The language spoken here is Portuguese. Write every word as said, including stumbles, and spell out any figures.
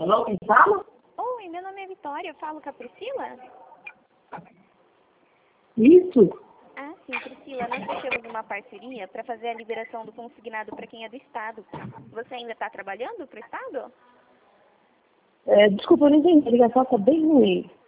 Alô, quem fala? Oi, meu nome é Vitória, eu falo com a Priscila? Isso. Ah, sim, Priscila, nós fechamos uma parceria para fazer a liberação do consignado para quem é do Estado. Você ainda está trabalhando para o Estado? É, desculpa, eu não entendi. A ligação está bem ruim.